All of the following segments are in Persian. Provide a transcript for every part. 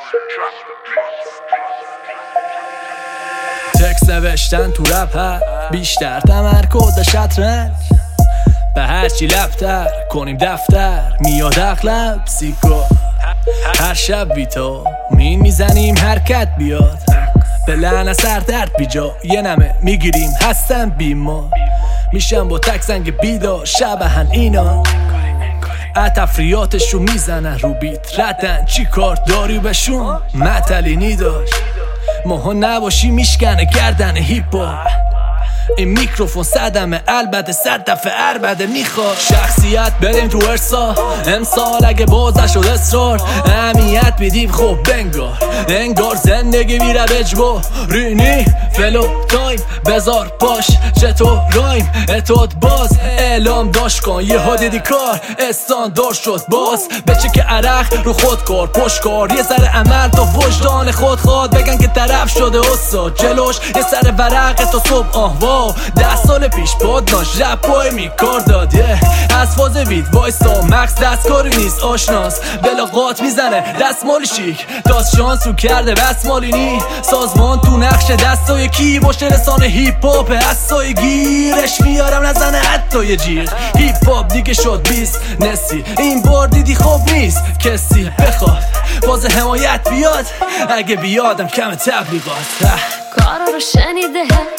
تکس نوشتن تو رپ ها بیشتر تمرکز شطرنج، به هرچی لفتر کنیم دفتر میاد اغلب سیکو. هر شب بی تو میزنیم حرکت بیاد، به لعنه سر درد بی جا یه نمه میگیریم هستن بیما. میشم با تک زنگ بیدار شبهن اینا، تفریاتشو میزنن رو بیت ردن، چی کار داری بهشون معطلینی داشت. ماها نباشی میشکنه گردن هیپا، این میکروفون صدمه البته 100 دفعه عربده میخواد شخصیت بریم تو ارسا امسال اگه بازش شد اصرار اهمیت بیدیم. خب انگار زندگی میره بجبا رینی فلو تایم بذار باش چطور رایم اتود باز اعلام داشت کن یه ها دیدی کار استاندار شد باز بچه که عرق رو خود کار پشت کار یه ذره عمل تا وجدان خود خواد بگن که طرف شده استاد جلوش یه سر ورق تا صبح آهوا 10 سال پیش پادناش رپ پای میکار داد از فاز وید وایستا مکس دستکاری نیست آشناس بلاغات میزنه دستمالی شیک داست شانس رو کرده بسمالینی سازمان تو نقش دستای کی باشه رسانه هیپ هاپ حسای گیرش میارم نزنه حتی یه جیغ هیپ هاپ دیگه شد بیزنسی این بار دیدی خوب نیست کسی بخواد باز حمایت بیاد اگه بیادم کم تبلیغات کارا رو شنیده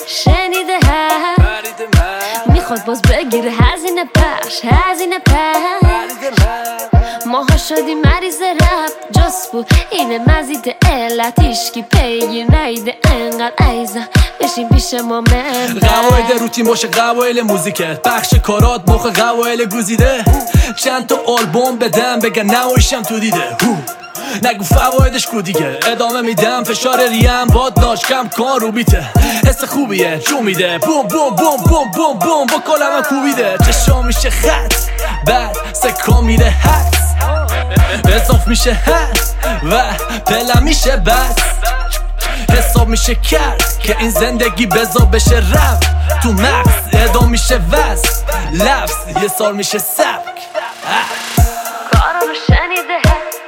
میخواد باز بگیره هزینه پخش ماها شدیم مریض رپ جس بود اینه مزید علت ایشکی پیگیر نیده انقدر ایزه بشین پیش ما قواعد روتین باشه قواعد موزیکت بخش کارات مخ قواعد گوزیده چند تا آلبوم بدم بگن نمایشم تو دیده نگو فوایدش کو دیگه ادامه میدم فشار ریم بادناش کم کن رو بیته حس خوبیه جو میده بوم بوم بوم بوم بوم بوم با کلمم کوبیده چشا میشه خط بعد سکا میره حس اضاف میشه حس و پلم میشه بس حساب میشه کرد که این زندگی بزا بشه رفت تو مغز ادام میشه وزن لفظ یه سال میشه سبک کارا رو شنیده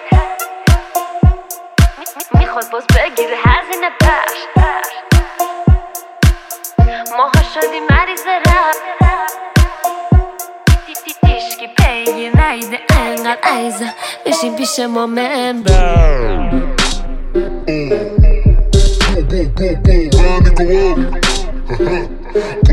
میخواد باز بگیره هزینه پخش ماها شدیم مریض رپ ایشکی پیگیر نیده انقدر ایزه بشین پیش ما Boom, boom, boom, boom, round and go on.